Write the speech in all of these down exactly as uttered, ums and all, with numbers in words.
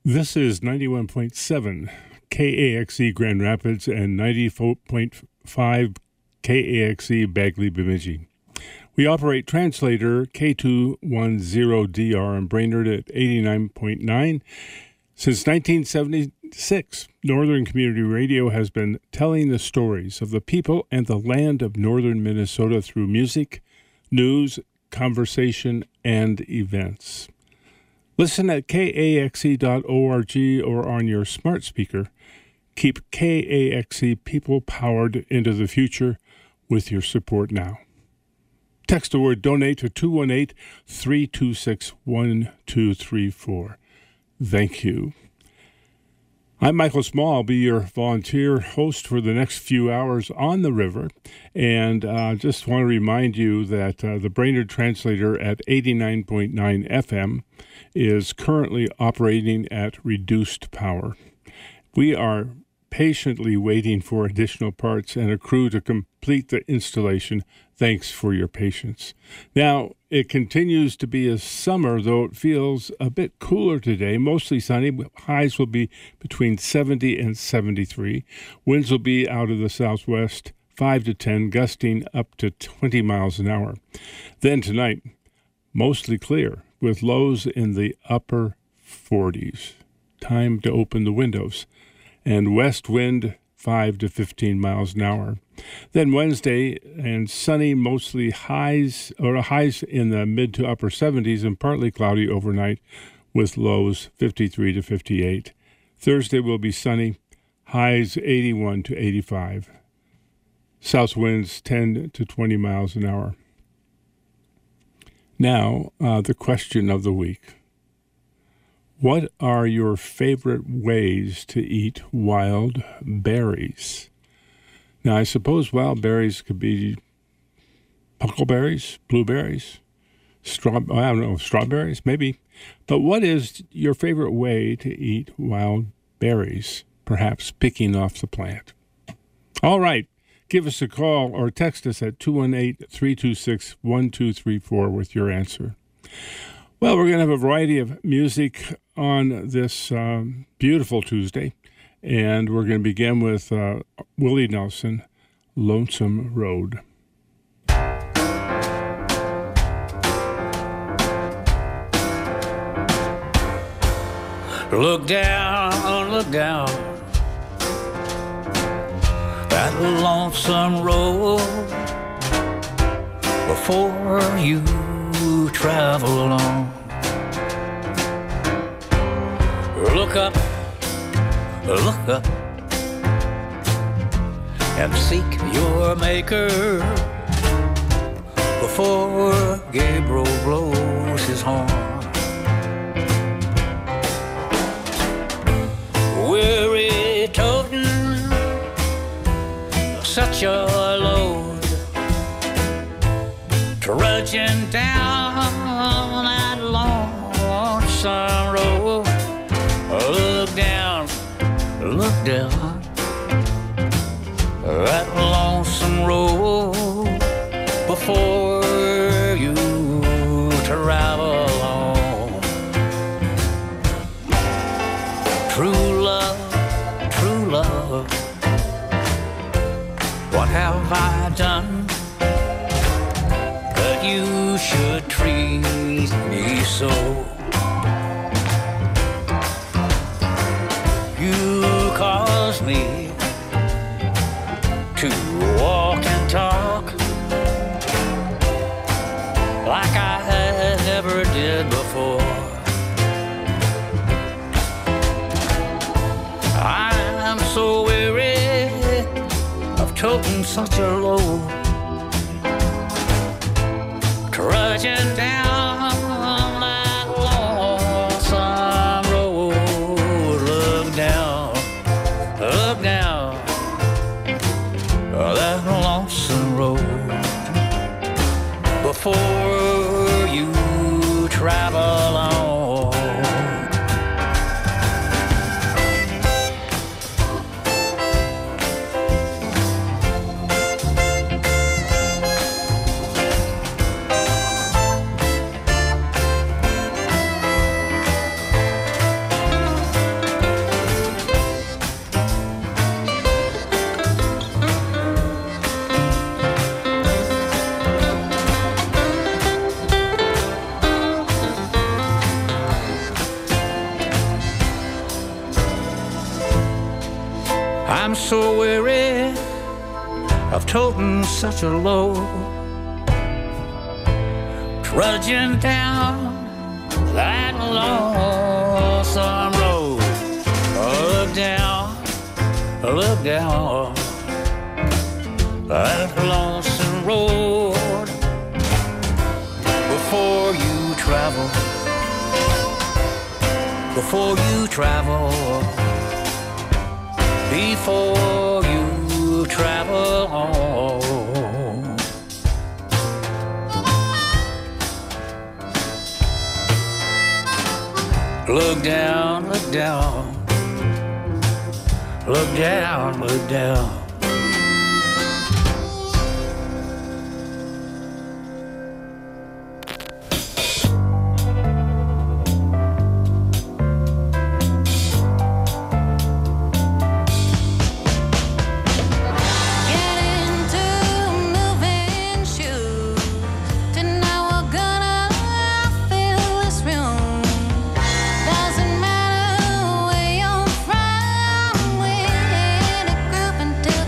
This is ninety-one point seven K A X E Grand Rapids and ninety-four point five K A X E Bagley Bemidji. We operate translator K two ten D R in Brainerd at eighty-nine point nine. Since nineteen seventy-six, Northern Community Radio has been telling the stories of the people and the land of northern Minnesota through music, news, conversation, and events. Listen at K A X E dot org or on your smart speaker. Keep K A X E people-powered into the future with your support now. Text the word DONATE to two one eight, three two six, one two three four. Thank you. I'm Michael Small. I'll be your volunteer host for the next few hours on the river. And uh, just want to remind you that uh, the Brainerd Translator at eighty-nine point nine F M is currently operating at reduced power. We are patiently waiting for additional parts and a crew to complete the installation. Thanks for your patience. Now, it continues to be a summer, though it feels a bit cooler today. Mostly sunny. Highs will be between seventy and seventy-three. Winds will be out of the southwest, five to ten, gusting up to twenty miles an hour. Then tonight, mostly clear, with lows in the upper forties. Time to open the windows. And west wind, five to fifteen miles an hour. Then Wednesday, and sunny, mostly highs, or highs in the mid to upper seventies and partly cloudy overnight with lows fifty-three to fifty-eight. Thursday will be sunny, highs eighty-one to eighty-five. South winds ten to twenty miles an hour. Now, uh, the question of the week. What are your favorite ways to eat wild berries? Now, I suppose wild berries could be huckleberries, blueberries, straw, I don't know, strawberries, maybe. But what is your favorite way to eat wild berries? Perhaps picking off the plant. All right. Give us a call or text us at two one eight, three two six, one two three four with your answer. Well, we're going to have a variety of music on this um, beautiful Tuesday, and we're going to begin with uh, Willie Nelson, Lonesome Road. Look down, look down that lonesome road before you travel along. Look up, look up and seek your maker before Gabriel blows his horn. Weary toting such a load, trudging down that lonesome road. Look down, look down that lonesome road before you travel on. True love, true love, what have I done that you should treat me so? You caused me to walk and talk like I never did before. I'm so weary of toting such a load, trudging down that lonesome road. Look down, look down that lonesome road before you travel on. of toting such a load, trudging down that lonesome road. Look down, look down that lonesome road before you travel, before you travel, before you travel on. Look down, look down, look down, look down. Until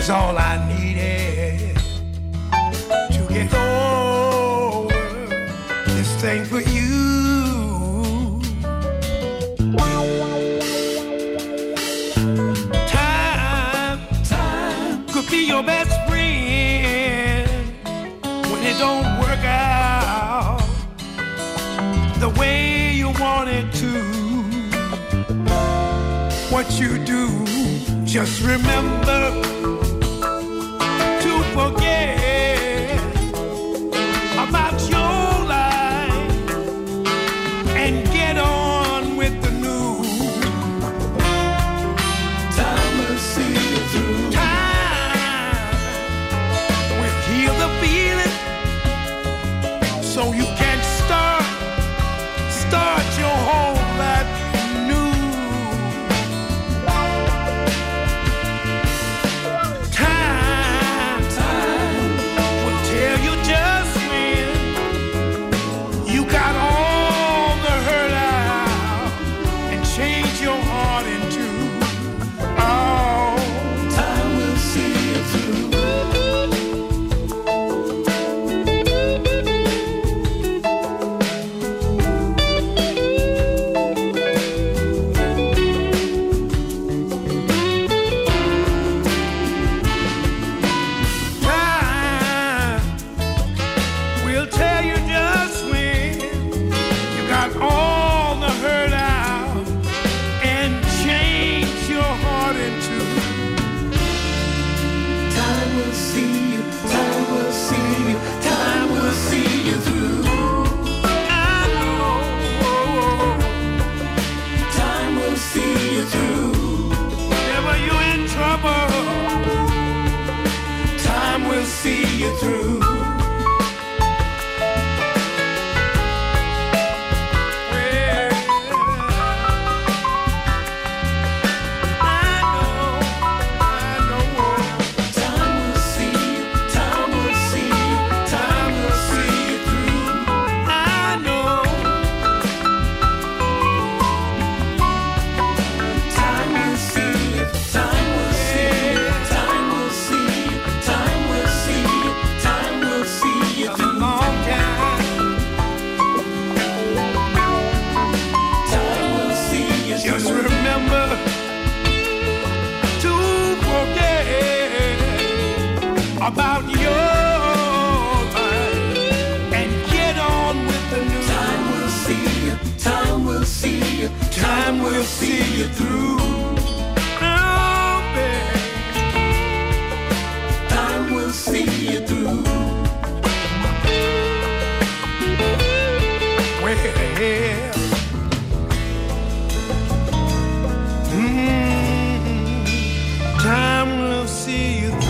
was all I needed to get over this thing for you. Time, time could be your best friend when it don't work out the way you want it to. What you do, just remember to forget about your life and get on with the new. Time will see you through. Time will heal the feeling so you can start, start your whole life. About your life and get on with the new. Time will see you, time will see you, time will see you through. Oh, baby, time will see you through. Well, mm-hmm. Time will see you through.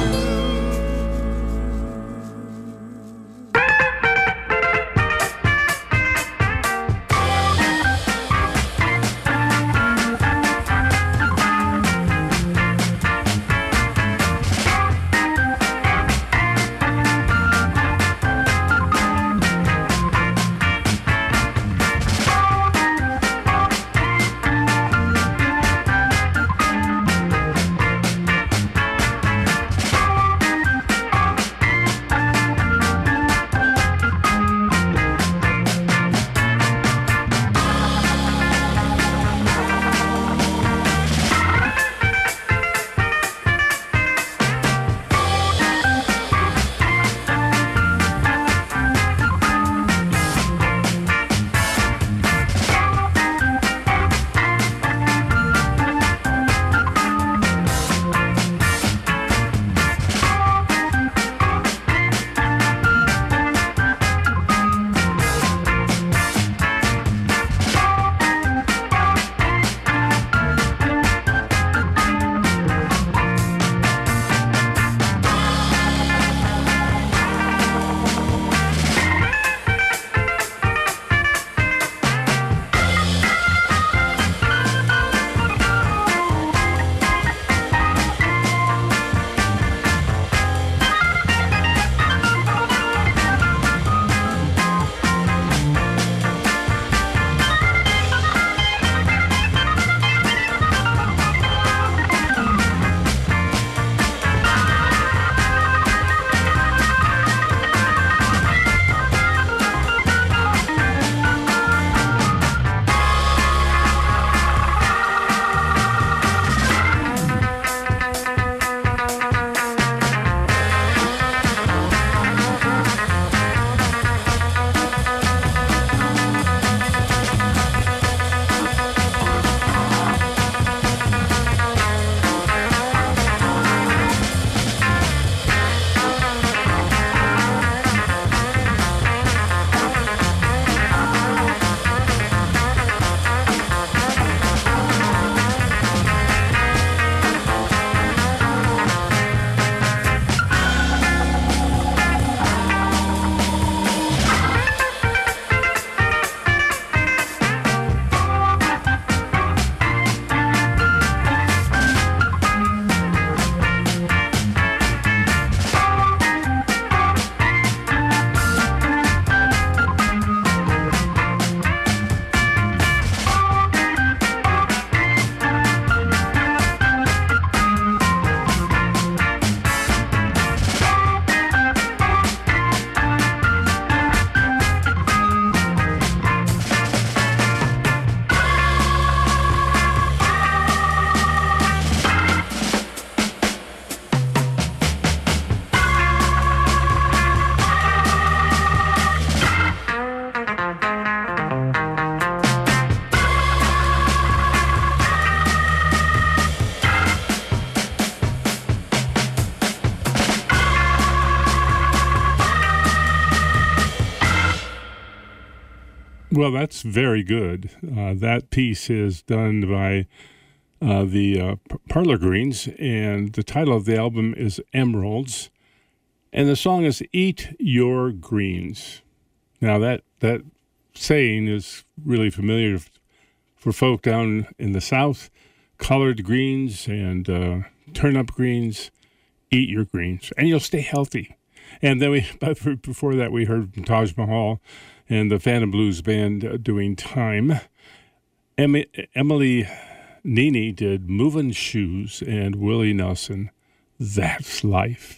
Well, that's very good. Uh, that piece is done by uh, the uh, Parlor Greens, and the title of the album is Emeralds, and the song is Eat Your Greens. Now, that, that saying is really familiar for folk down in the South. Collard greens and uh, turnip greens, eat your greens, and you'll stay healthy. And then we, but before that, we heard from Taj Mahal and the Phantom Blues Band doing Time. Em- Emily Nini did Movin' Shoes, and Willie Nelson, That's Life.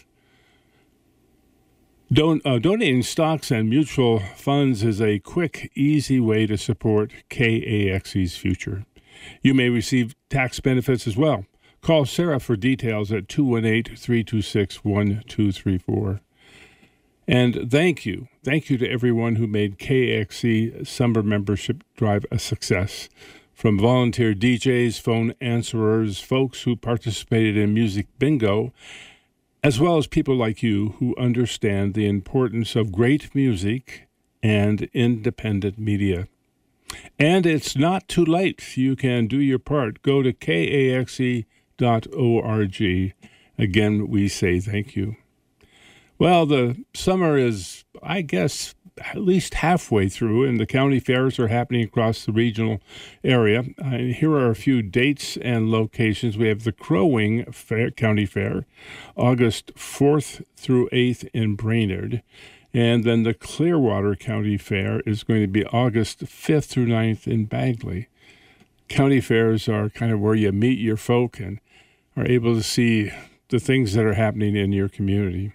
Don- uh, donating stocks and mutual funds is a quick, easy way to support K A X E's future. You may receive tax benefits as well. Call Sarah for details at two one eight, three two six, one two three four. And thank you. Thank you to everyone who made K A X E Summer Membership Drive a success. From volunteer D Js, phone answerers, folks who participated in Music Bingo, as well as people like you who understand the importance of great music and independent media. And it's not too late. You can do your part. Go to K A X E dot org. Again, we say thank you. Well, the summer is, I guess, at least halfway through, and the county fairs are happening across the regional area. Uh, here are a few dates and locations. We have the Crow Wing Fair, County Fair, August fourth through eighth in Brainerd. And then the Clearwater County Fair is going to be August fifth through ninth in Bagley. County fairs are kind of where you meet your folk and are able to see the things that are happening in your community.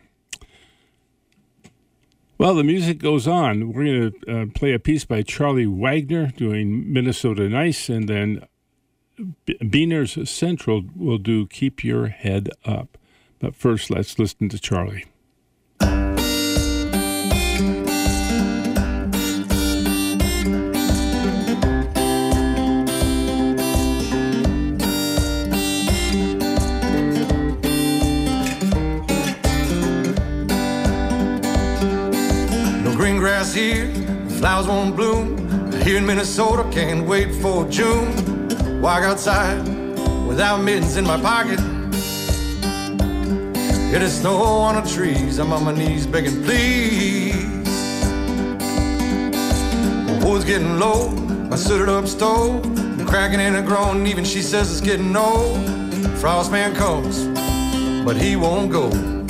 Well, the music goes on. We're going to uh, play a piece by Charlie Wagner doing Minnesota Nice, and then Be- Beaners Central will do Keep Your Head Up. But first, let's listen to Charlie. Green grass here, flowers won't bloom. Here in Minnesota, can't wait for June. Walk outside without mittens in my pocket. It is snow on the trees, I'm on my knees begging please. My wood's getting low, my sooted up stove, I'm cracking and a groan, even she says it's getting old. Frostman comes, but he won't go.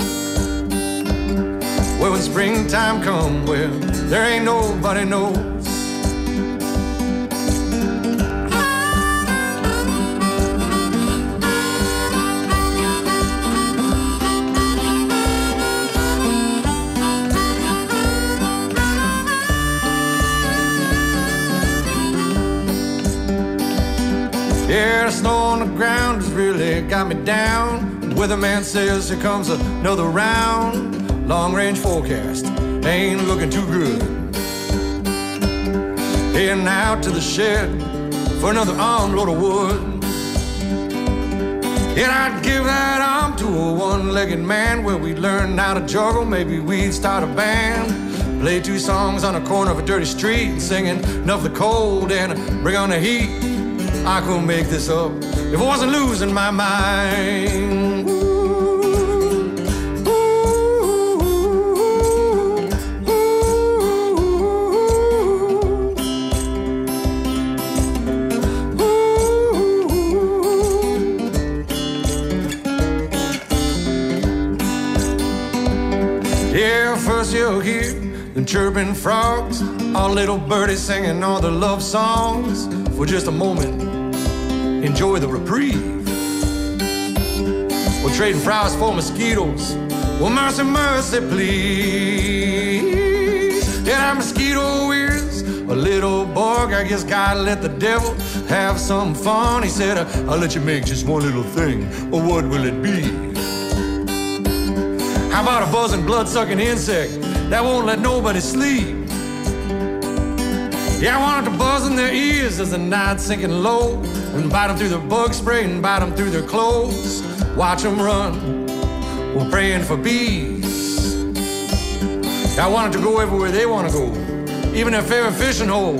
Well, when springtime come, well, there ain't nobody knows. Yeah, the snow on the ground has really got me down. The weatherman says here comes another round. Long range forecast ain't looking too good. Heading out to the shed for another armload of wood. Yeah, I'd give that arm to a one-legged man where we'd learn how to juggle. Maybe we'd start a band, play two songs on the corner of a dirty street, singing Enough of the Cold and Bring on the Heat. I couldn't make this up if I wasn't losing my mind. First you'll hear them chirping frogs, all little birdies singing all their love songs. For just a moment, enjoy the reprieve. We're trading flowers for mosquitoes. Well, mercy, mercy, please. Yeah, that mosquito is a little bug. I guess gotta let the devil have some fun. He said, I'll let you make just one little thing. Well, what will it be? How about a buzzing, blood-sucking insect that won't let nobody sleep? Yeah, I want it to buzz in their ears as the night's sinking low, and bite them through their bug spray and bite them through their clothes. Watch them run, we're praying for bees. I want it to go everywhere they want to go, even their favorite fishing hole.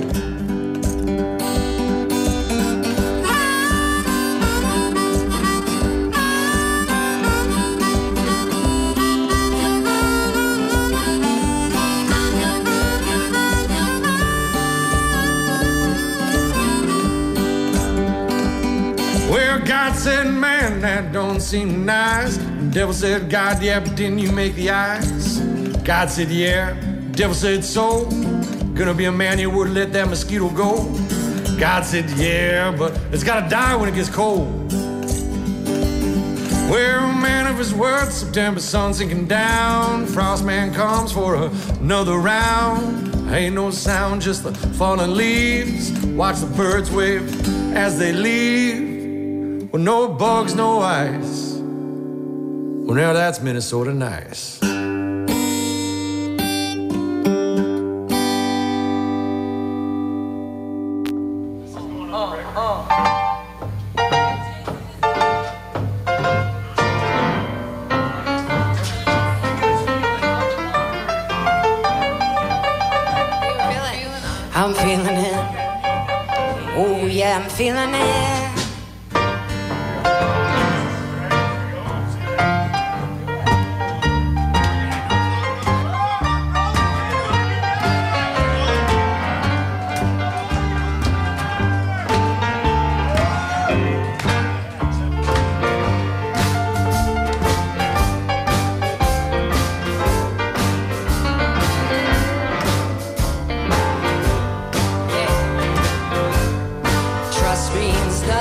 Well, God said, man, that don't seem nice. The devil said, God, yeah, but didn't you make the eyes? God said, yeah. The devil said, so? Gonna be a man, you wouldn't let that mosquito go? God said, yeah, but it's gotta die when it gets cold. Well, man of his word, September sun sinking down. Frost man comes for another round. Ain't no sound, just the falling leaves. Watch the birds wave as they leave. Well, no bugs, no ice. Well, now that's Minnesota nice. I'm feeling it. Oh, yeah, I'm feeling it. Trust means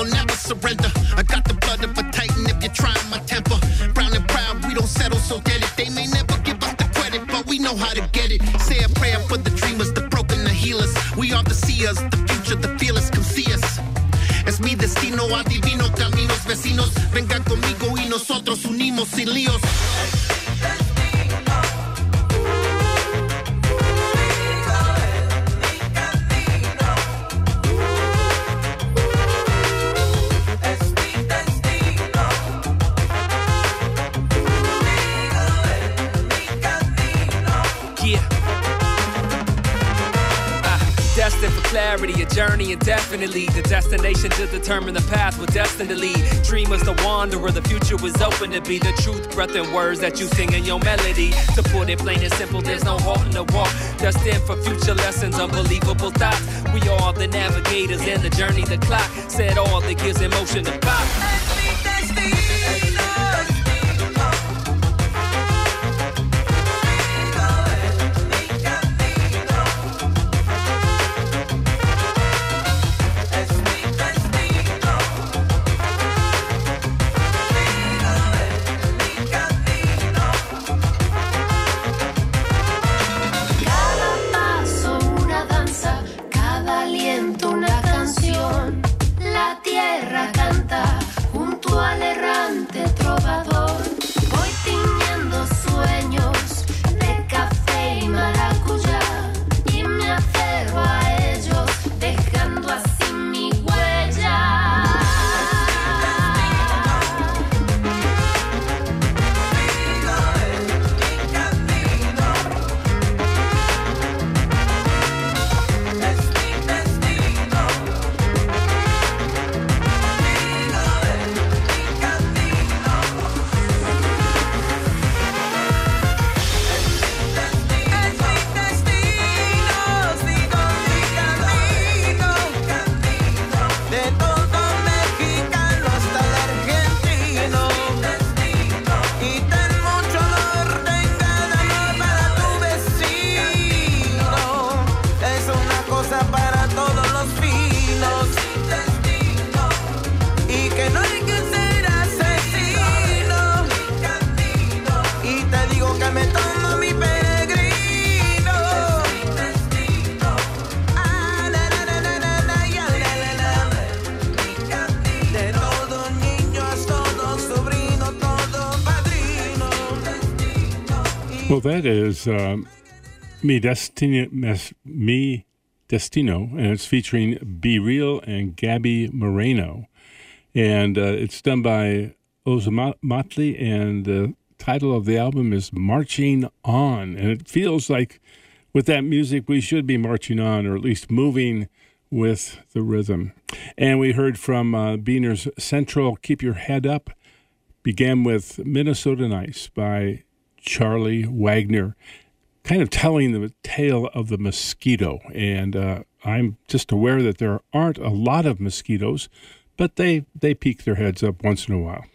will never surrender. I got the blood of a titan if you're trying my temper. Brown and proud, we don't settle, so get it. They may never give us the credit, but we know how to get it. Say a prayer for the dreamers, the broken, the healers. We are the seers, the future, the fearless, come see us. Es mi destino, adivino caminos vecinos. Vengan conmigo y nosotros unimos sin líos. Destined for clarity, a journey indefinitely. The destination to determine the path we're destined to lead. Dreamers, the wanderer, the future was open to be. The truth, breath, and words that you sing in your melody. To put it plain and simple, there's no halt in the walk. Destined for future lessons, unbelievable thoughts. We are the navigators in the journey, the clock. Set all that gives emotion to pop. Well, that is uh, Mi Destino, Mi Destino, and it's featuring Be Real and Gabby Moreno. And uh, it's done by Ozomatli, and the title of the album is Marching On. And it feels like with that music, we should be marching on, or at least moving with the rhythm. And we heard from uh, Beaner's Central, Keep Your Head Up, began with Minnesota Nice by Charlie Wagner, kind of telling the tale of the mosquito. And uh, I'm just aware that there aren't a lot of mosquitoes, but they, they peek their heads up once in a while.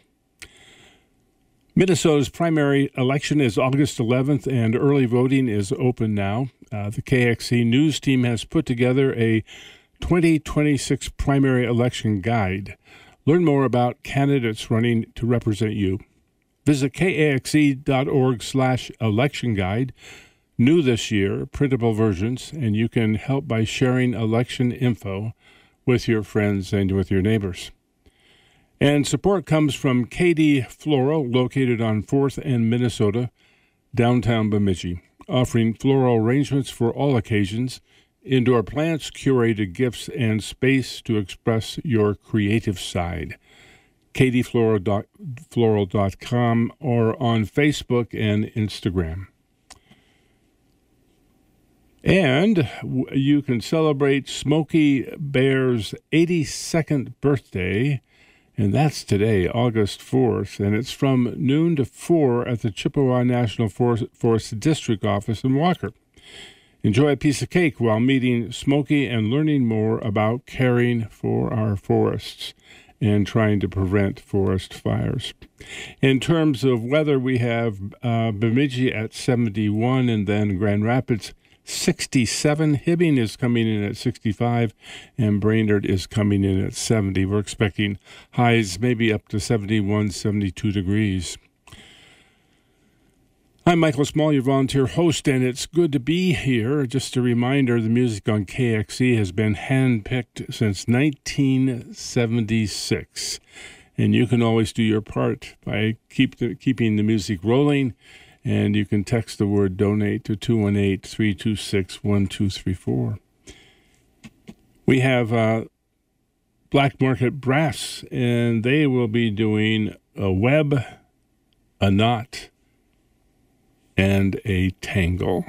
Minnesota's primary election is August eleventh, and early voting is open now. Uh, the K X C News team has put together a twenty twenty-six primary election guide. Learn more about candidates running to represent you. Visit kaxe.org slash election guide. New this year, printable versions, and you can help by sharing election info with your friends and with your neighbors. And support comes from K D Floral, located on fourth and Minnesota, downtown Bemidji, offering floral arrangements for all occasions, indoor plants, curated gifts, and space to express your creative side. k d floral dot com or on Facebook and Instagram. And you can celebrate Smokey Bear's eighty-second birthday, and that's today, August fourth, and it's from noon to four at the Chippewa National Forest District Office in Walker. Enjoy a piece of cake while meeting Smokey and learning more about caring for our forests and trying to prevent forest fires. In terms of weather, we have uh, Bemidji at seventy-one, and then Grand Rapids sixty-seven. Hibbing is coming in at sixty-five, and Brainerd is coming in at seventy. We're expecting highs maybe up to seventy-one, seventy-two degrees. I'm Michael Small, your volunteer host, and it's good to be here. Just a reminder, the music on K X E has been handpicked since nineteen seventy-six, and you can always do your part by keep the, keeping the music rolling, and you can text the word donate to two one eight, three two six, one two three four. We have uh, Black Market Brass, and they will be doing a web, a knot, and a tangle.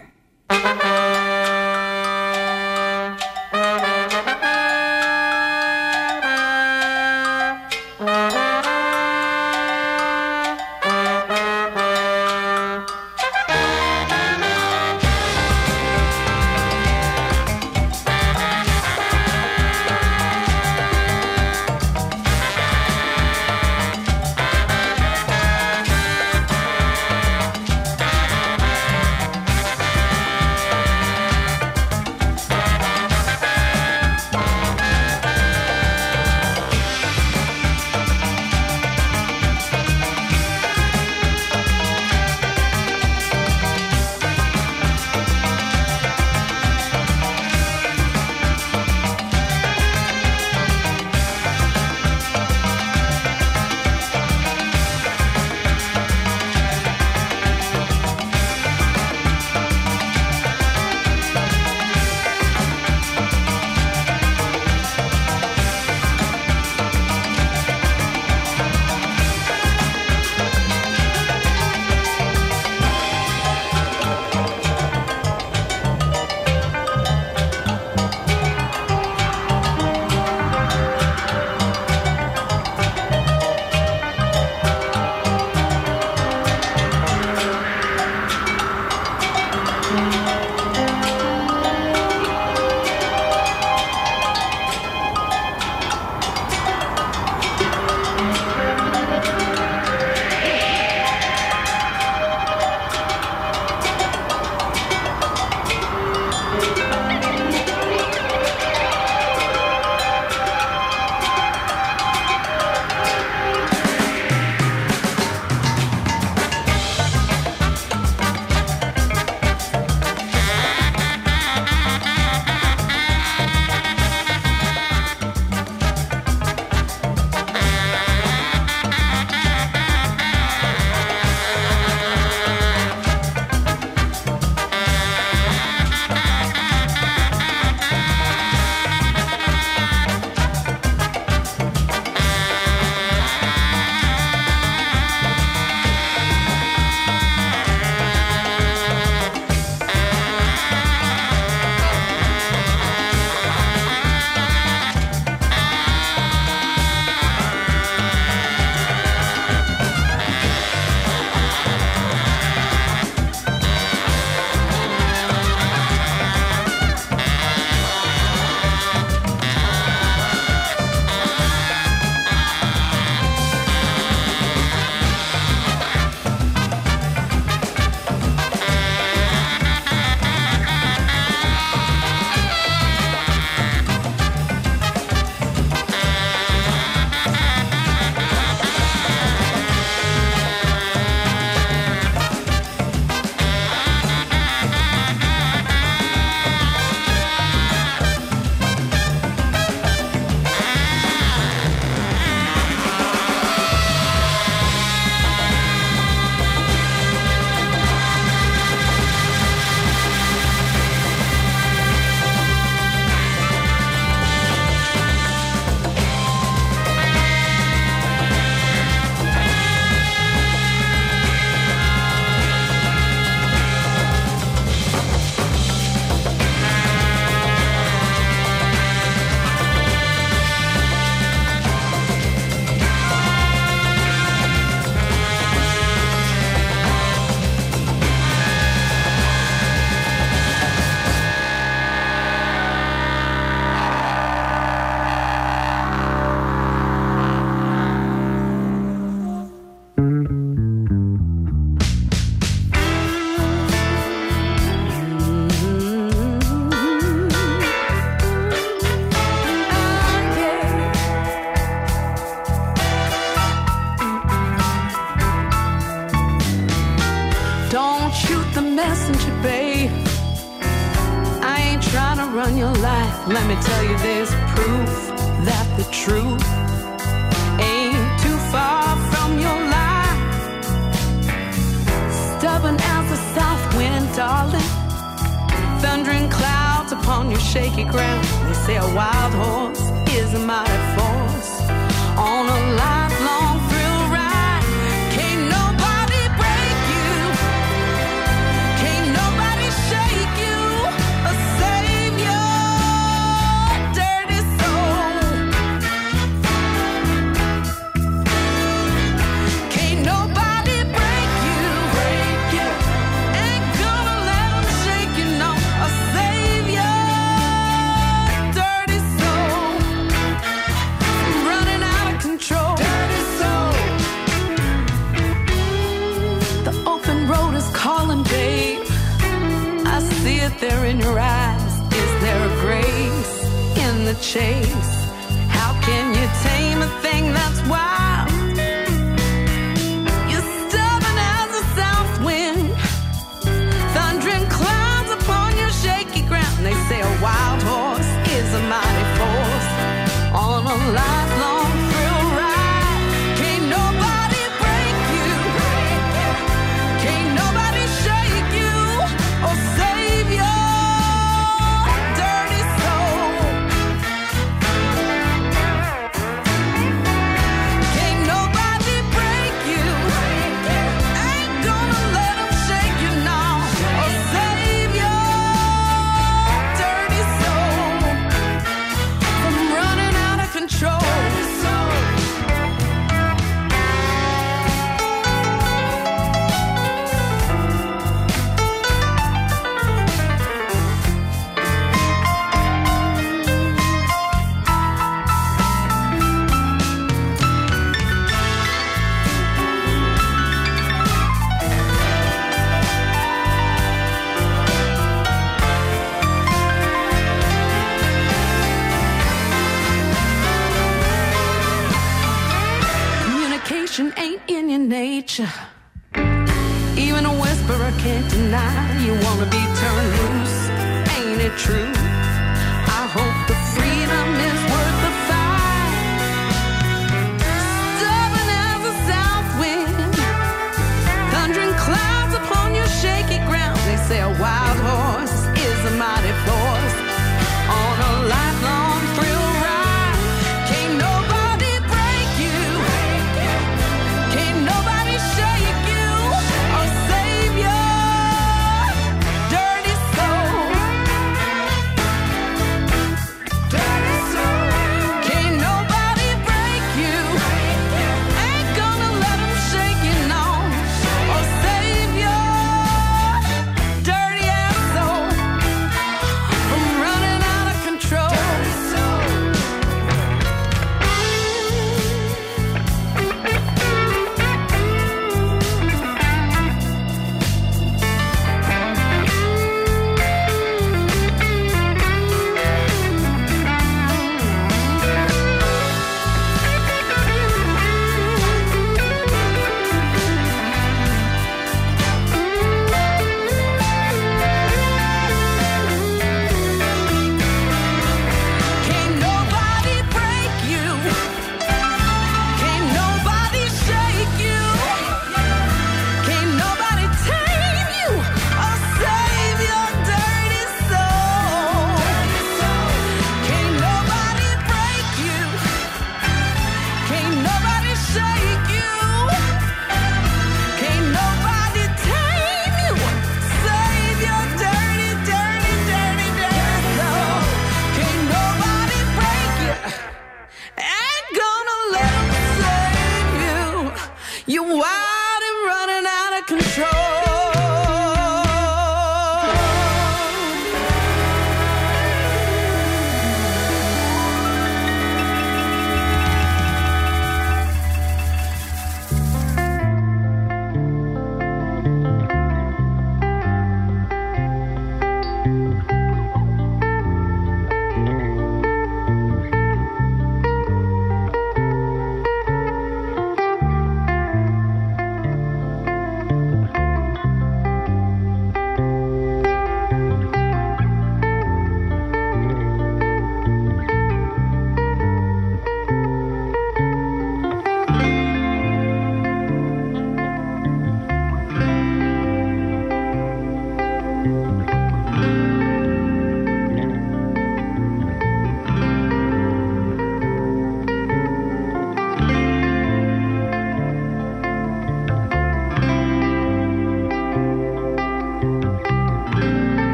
let me tell you there's proof that the truth ain't too far from your line. Stubborn as the south wind, darling, thundering clouds upon your shaky ground. They say a wild horse is a mighty force on a lifelong thrill ride. Can't nobody break you, can't nobody shake you or save your dirty soul. Can't nobody break you, break you. Ain't gonna let them shake you, no, or save your dirty soul from running out of control. Dirty soul. The open road is calling, babe. I see it there in your eyes. Is there a grace in the chase? How can you tame a thing that's wild? You're stubborn as a south wind, thundering clouds upon your shaky ground. They say a wild horse is a mighty force on a lifelong thrill ride. Can't nobody break you, can't nobody shake you or save your dirty soul. Can't nobody break you, ain't gonna let them shake you now or save your dirty soul from running out of control. Communication ain't in your nature. Even a whisperer can't deny you wanna be turned loose. Ain't it true? I hope the freedom is worth the fight. Stubborn as a south wind, thundering clouds upon your shaky ground. They say a wild horse is a mighty force on a lifelong thrill ride. Can't nobody break you, can't nobody shake you or save your dirty soul. Dirty soul. Can't nobody break you, ain't gonna let them shake you, no, or save your dirty ass soul from running out of control. Dirty soul. Can't nobody break you, can't nobody shake you, can't nobody tame you or save your dirty soul. Can't nobody break you, can't nobody shake you, can't nobody tame you, save your dirty, dirty, dirty, dirty soul. Can't nobody break you, ain't gonna let 'em save you. You're wild and running out of control.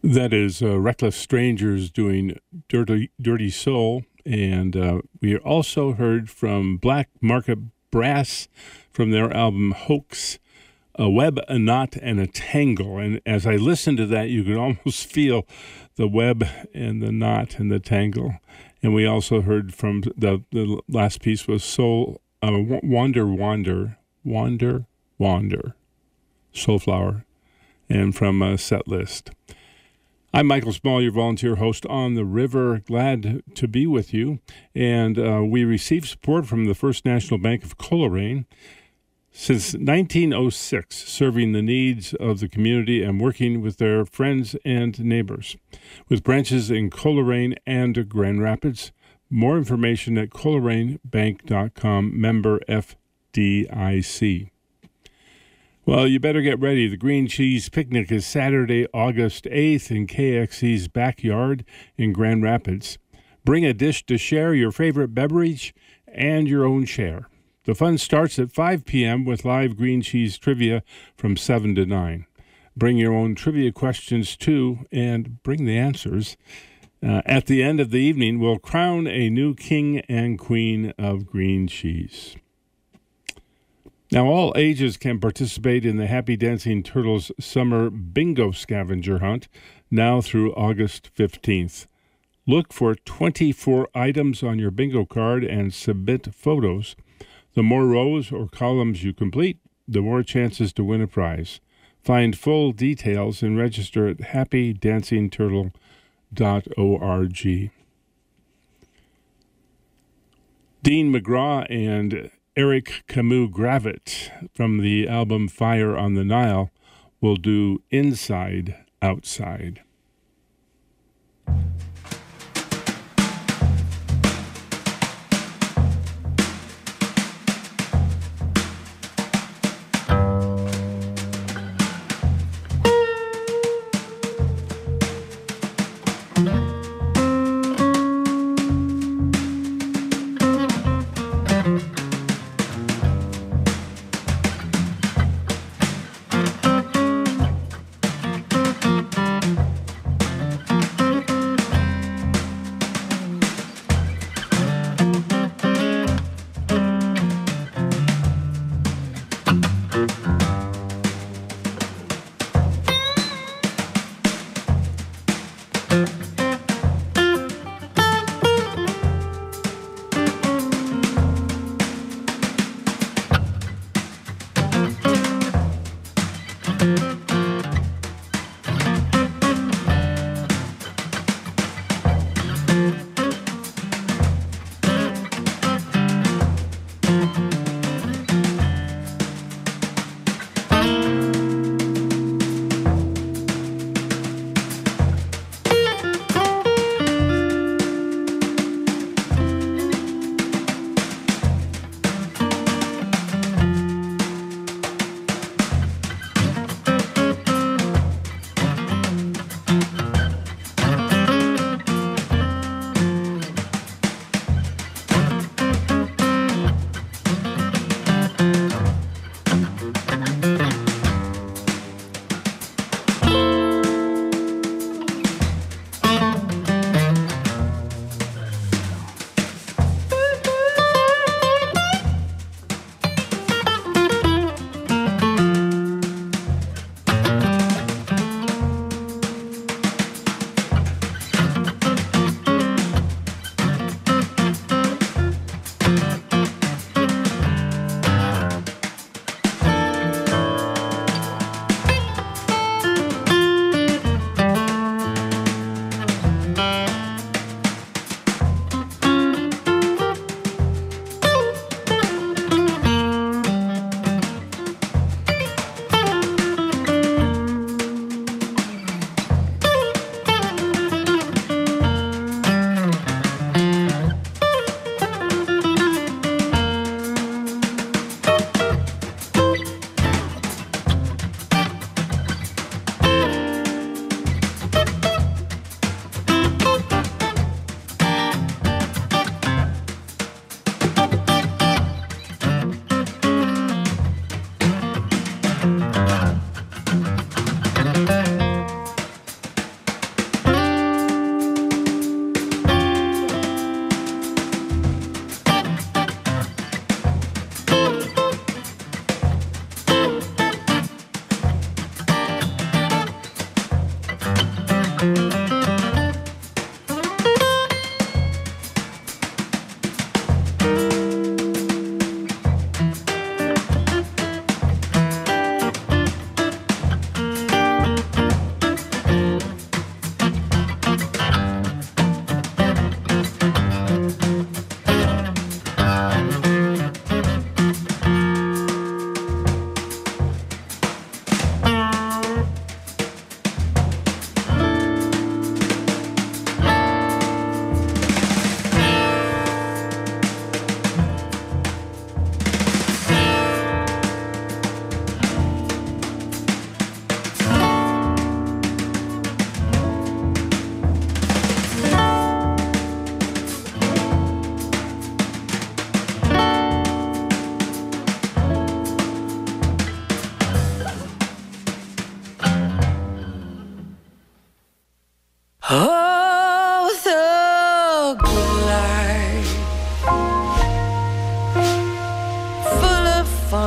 That is uh, Reckless Strangers doing Dirty Dirty Soul. And uh, we also heard from Black Market Brass from their album Hoax, A Web, a Knot, and a Tangle. And as I listened to that, you could almost feel the web and the knot and the tangle. And we also heard from the, the last piece was Soul, uh, Wander, Wander, Wander, Wander, Soulflower, and from a set list. I'm Michael Small, your volunteer host on the river. Glad to be with you. And uh, we received support from the First National Bank of Coleraine since nineteen oh six, serving the needs of the community and working with their friends and neighbors. With branches in Coleraine and Grand Rapids. More information at coleraine bank dot com, member F D I C. Well, you better get ready. The Green Cheese Picnic is Saturday, August eighth in K X E's backyard in Grand Rapids. Bring a dish to share, your favorite beverage, and your own share. The fun starts at five p.m. with live green cheese trivia from seven to nine. Bring your own trivia questions, too, and bring the answers. Uh, at the end of the evening, we'll crown a new king and queen of green cheese. Now, all ages can participate in the Happy Dancing Turtles Summer Bingo Scavenger Hunt, now through August fifteenth. Look for twenty-four items on your bingo card and submit photos. The more rows or columns you complete, the more chances to win a prize. Find full details and register at happy dancing turtle dot org. Dean McGraw and Eric Camus Gravett from the album Fire on the Nile will do Inside Outside.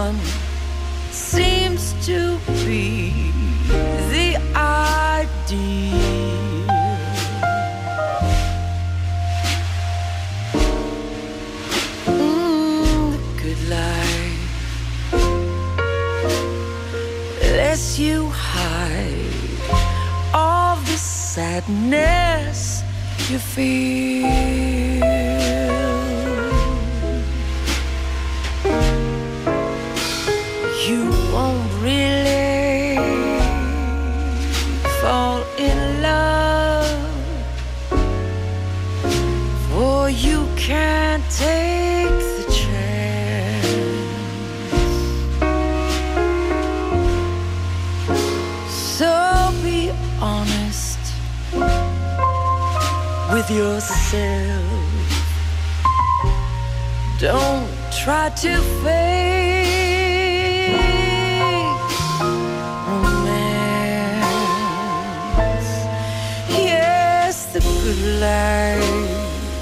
one seems to be the ideal. Mm, the good life lets you hide all the sadness you feel. You won't really fall in love, for you can't take the chance. So be honest with yourself. Don't try to fake romance. Yes, the good life,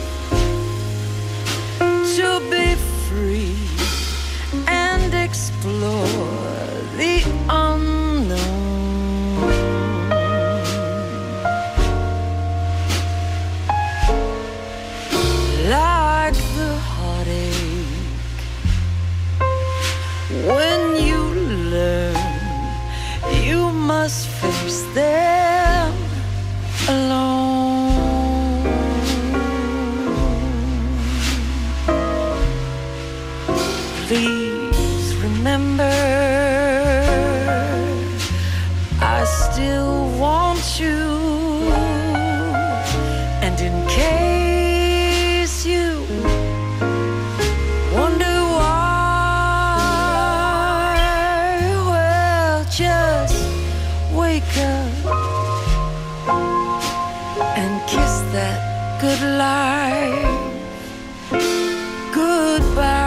to be free and explore the unknown. Like the heartache when you learn you must face them alone. Please remember, I still want you, and in case you wonder why, well, just wake up and kiss that good life goodbye.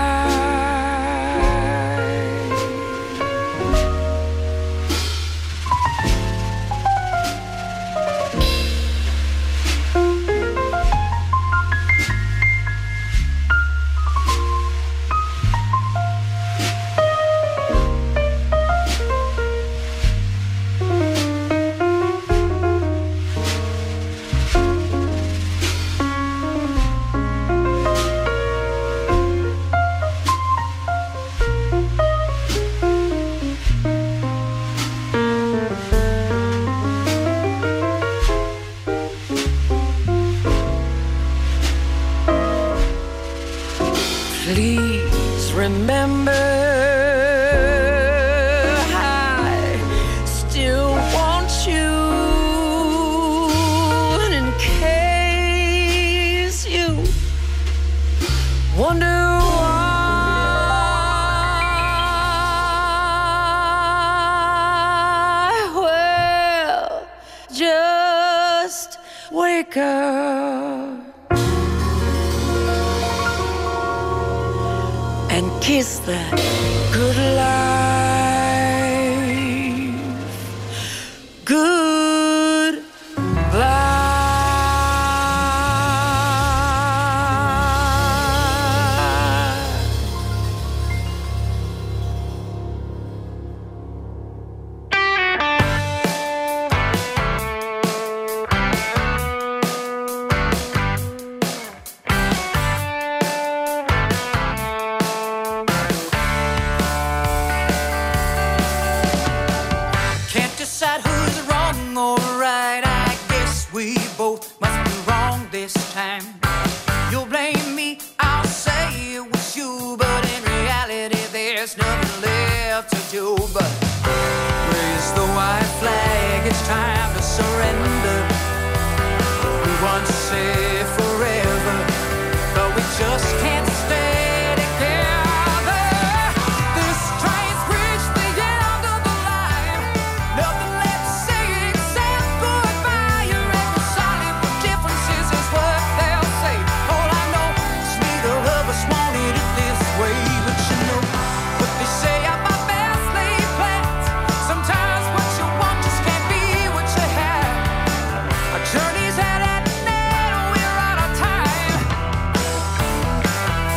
Please remember, I still want you, and in case you wonder why, well, just wake up and kiss that good life goodbye. Can't decide who's wrong or right. I guess we both must be wrong this time. You'll blame me, I'll say it was you, but in reality there's nothing left to do but raise the white flag. It's time to surrender. We once said forever, but we just can't stay together. This train's reached the end of the line. Nothing left to say except goodbye. Irreconcilable with differences is what they'll say. All I know is neither of us wanted it this way. But you know what they say about best laid plans. Sometimes what you want just can't be what you have. Our journey's at an end, we're out of time.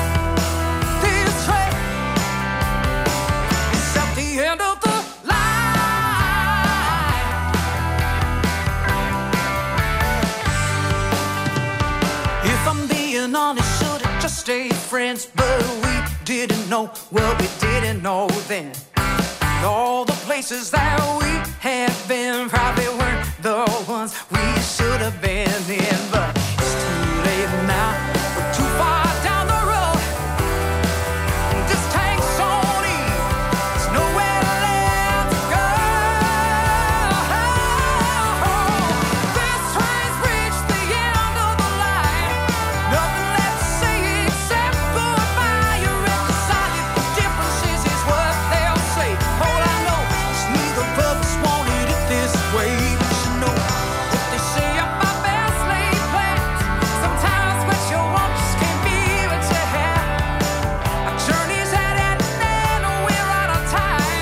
friends, but we didn't know what we didn't know then. All the places that we had been probably weren't the ones we should have been in, but it's too late now.